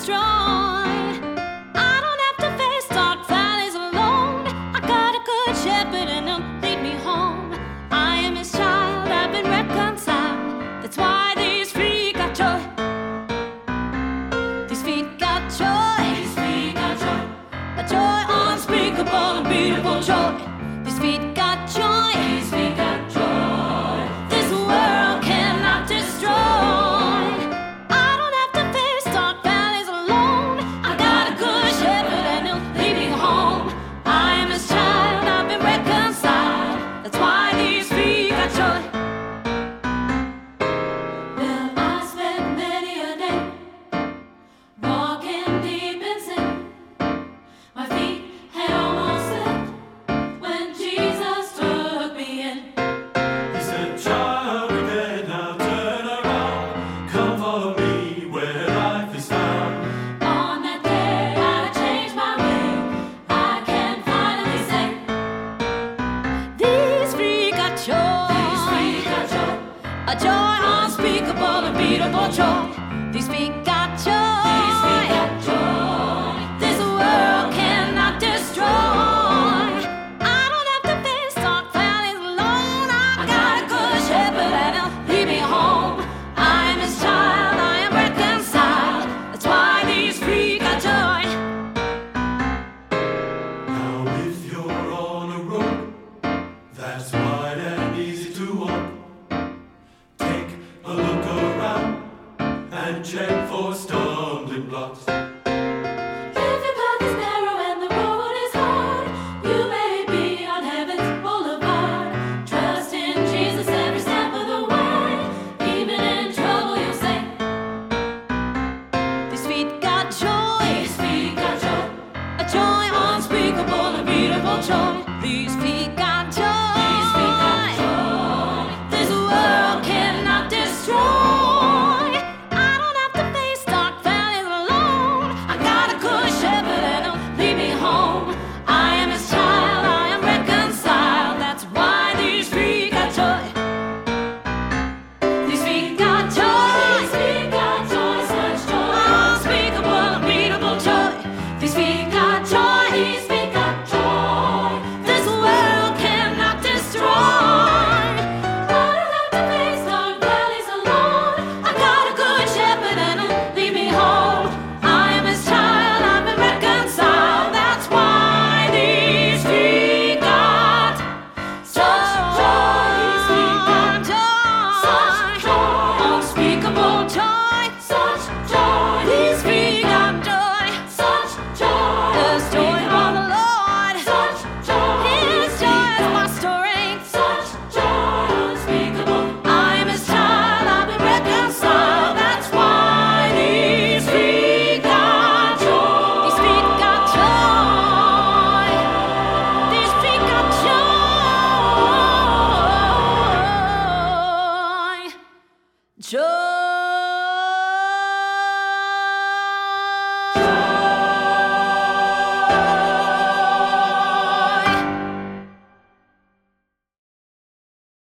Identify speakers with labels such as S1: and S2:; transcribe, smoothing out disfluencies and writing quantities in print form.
S1: destroy. I don't have to face dark valleys alone. I got a good shepherd and he'll lead me home. I am his child, I've been reconciled. That's why these feet got joy. These feet got joy. These feet got joy. A joy unspeakable and beautiful joy. These feet got joy. These feet got joy. This world cannot destroy. I don't have to face dark valleys alone. I got a good shepherd and he'll lead me home. I am his child, I've been reconciled. That's why these feet got joy. Well, I spent many a day walking deep in sin. My feet had almost slipped when Jesus took me in.
S2: He said, "Child, repent now, turn around. Come follow me where life is found."
S1: On that day I changed my way. I can finally say, these feet got joy. These feet got joy. A joy unspeakable and beautiful joy. These feet got joy. These feet got joy. This world cannot destroy. I don't have to face dark valleys alone. I got a good shepherd and he'll lead me home. I am his child, I am reconciled. That's why these feet got joy.
S2: Now if you're on a road that's wide and easy to walk, take a look around and check for stumbling blocks.
S1: If your path is narrow and the road is hard, you may be on heaven's boulevard. Trust in Jesus every step of the way. Even in trouble you'll say, these feet got joy. These feet got joy. A joy unspeakable and beautiful joy. These feet got joy. These feet got joy. This world cannot destroy. I don't have to face dark valleys alone. I got a good shepherd and he'll lead me home. I am his child, I am reconciled. That's why these feet got joy. These feet got joy. These feet got joy, such joy unspeakable and beautiful joy. These feet got joy. These feet got joy. This world cannot destroy. I don't have to face dark valleys alone. I got a good shepherd and he'll lead me home. I am his child, I've been reconciled. That's why these feet got joy. These feet got joy. Such joy. Unspeakable joy. Such joy. These feet got joy. Such joy. There's joy for the Lord. Such joy. His joy is my strength. Such joy unspeakable. I am his child, I've been reconciled. That's why these feet got joy. These feet got joy. These feet got joy. Joy.